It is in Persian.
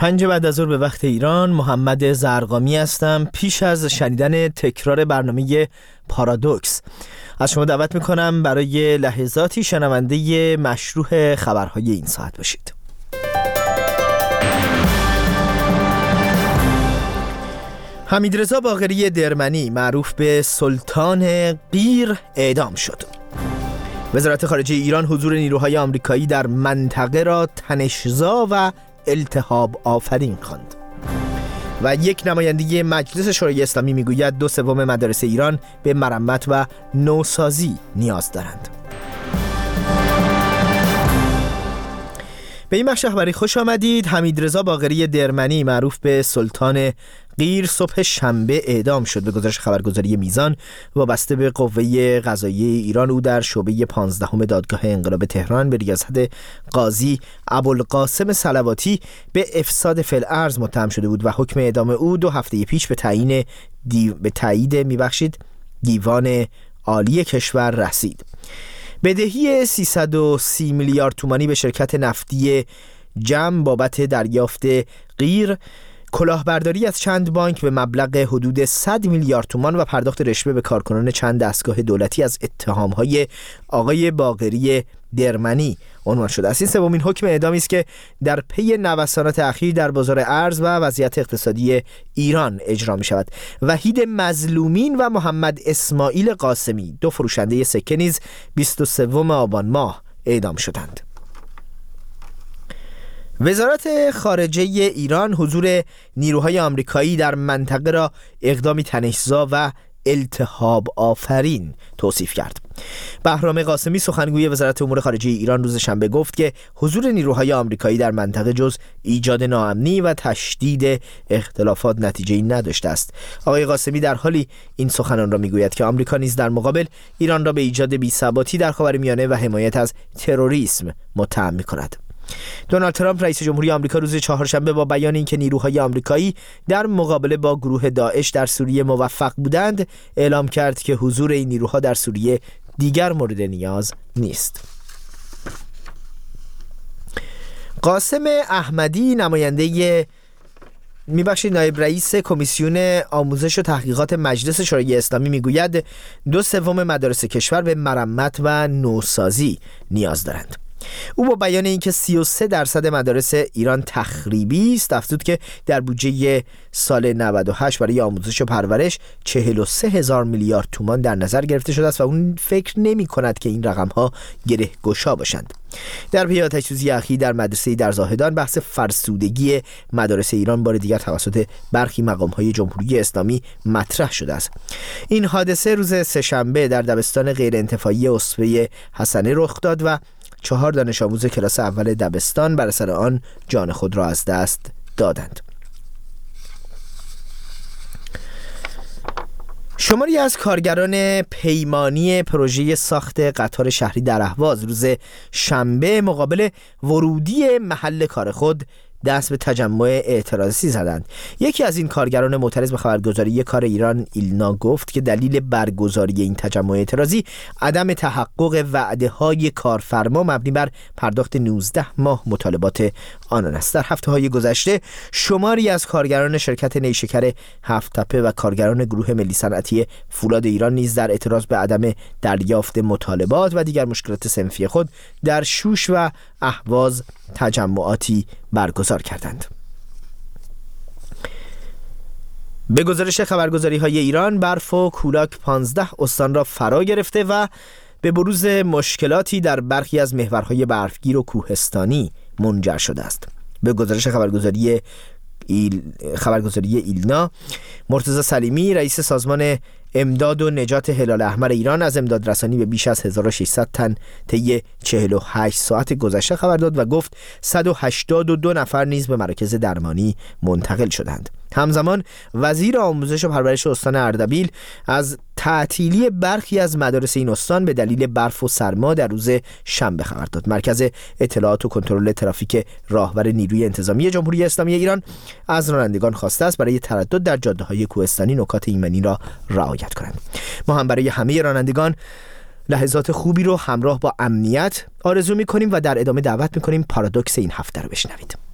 5 بعد از ظهر به وقت ایران، محمد زرقامی هستم. پیش از شنیدن تکرار برنامه پارادوکس از شما دعوت میکنم برای لحظاتی شنونده مشروع خبرهای این ساعت باشید. حمیدرضا باقری درمنی معروف به سلطان قیر اعدام شد. وزارت خارجه ایران حضور نیروهای آمریکایی در منطقه را تنش‌زا و التهاب آفرین خواند. و یک نماینده مجلس شورای اسلامی میگوید 2/3 مدارس ایران به مرمت و نوسازی نیاز دارند. به این بخش خبری خوش آمدید. حمیدرضا باقری درمنی معروف به سلطان قیر صبح شنبه اعدام شد. به گزارش خبرگزاری میزان وابسته به قوه قضاییه ایران، او در شعبه 15 دادگاه انقلاب تهران به ریاست قاضی ابوالقاسم صلواتی به افساد فی‌الارض متهم شده بود و حکم اعدام او 2 هفته پیش به تایید دیوان عالی کشور رسید. بدهی 330 میلیارد تومانی به شرکت نفتی جم بابت دریافت قیر، کلاهبرداری از چند بانک به مبلغ حدود 100 میلیارد تومان و پرداخت رشوه به کارکنان چند دستگاه دولتی از اتهام‌های آقای باقری درمنی عنوان شده است. این سومین حکم اعدامی است که در پی نوسانات اخیر در بازار ارز و وضعیت اقتصادی ایران اجرا می شود. وحید مظلومین و محمد اسماعیل قاسمی، 2 فروشنده سکه نیز 23 آبان ماه اعدام شدند. وزارت خارجه ایران حضور نیروهای آمریکایی در منطقه را اقدامی تنش‌زا و التهاب آفرین توصیف کرد. بهرام قاسمی سخنگوی وزارت امور خارجه ایران روز شنبه گفت که حضور نیروهای آمریکایی در منطقه جز ایجاد ناامنی و تشدید اختلافات نتیجه‌ای نداشته است. آقای قاسمی در حالی این سخنان را میگوید که آمریکا نیز در مقابل ایران را به ایجاد بی‌ثباتی در خاورمیانه و حمایت از تروریسم متهم می‌کند. دونالد ترامپ رئیس جمهوری آمریکا روز چهارشنبه با بیان اینکه نیروهای آمریکایی در مقابله با گروه داعش در سوریه موفق بودند، اعلام کرد که حضور این نیروها در سوریه دیگر مورد نیاز نیست. قاسم احمدی نایب رئیس کمیسیون آموزش و تحقیقات مجلس شورای اسلامی میگوید 2/3 مدارس کشور به مرمت و نوسازی نیاز دارند. او با بیان اینکه 33% مدارس ایران تخریبی است افزود که در بودجه سال 98 برای آموزش و پرورش 43,000 میلیارد تومان در نظر گرفته شده است و اون فکر نمی کند که این رقم‌ها گره‌گشا باشند. در پی آتش‌سوزی اخیر در مدرسه‌ای در زاهدان، بحث فرسودگی مدارس ایران بار دیگر توسط برخی مقام‌های جمهوری اسلامی مطرح شده است. این حادثه روز سه‌شنبه در دبستان غیرانتفاعی اسوه حسنه رخ داد و 4 دانش آموز کلاس اول دبستان بر اثر آن جان خود را از دست دادند. شماری از کارگران پیمانی پروژه ساخت قطار شهری در اهواز روز شنبه مقابل ورودی محل کار خود دست به تجمع اعتراضی زدند. یکی از این کارگران معترض به خبرگزاری کار ایران ایلنا گفت که دلیل برگزاری این تجمع اعتراضی عدم تحقق وعده‌های کارفرما مبنی بر پرداخت 19 ماه مطالبات آنان است. در هفته‌های گذشته شماری از کارگران شرکت نیشکر هفت‌تپه و کارگران گروه ملی صنعتی فولاد ایران نیز در اعتراض به عدم دریافت مطالبات و دیگر مشکلات صنفی خود در شوش و اهواز تجمعاتی برگزار کردند. به گزارش خبرگزاری‌های ایران، برف و کولاک 15 استان را فرا گرفته و به بروز مشکلاتی در برخی از محورهای برفگیر و کوهستانی منجر شده است. به گزارش خبرگزاری ایلنا، مرتضی سلیمی رئیس سازمان امداد و نجات هلال احمر ایران از امداد رسانی به بیش از 1600 تن طی 48 ساعت گذشته خبر داد و گفت 182 نفر نیز به مراکز درمانی منتقل شدند. همزمان وزیر آموزش و پرورش استان اردبیل از تعطیلی برخی از مدارس این استان به دلیل برف و سرما در روز شنبه خبر داد. مرکز اطلاعات و کنترل ترافیک راهور نیروی انتظامی جمهوری اسلامی ایران از رانندگان خواسته است برای تردد در جاده‌های کوهستانی نکات ایمنی را رعایت کنند. ما هم برای همه رانندگان لحظات خوبی رو همراه با امنیت آرزو می‌کنیم و در ادامه دعوت می‌کنیم پارادوکس این هفته رو بشنوید.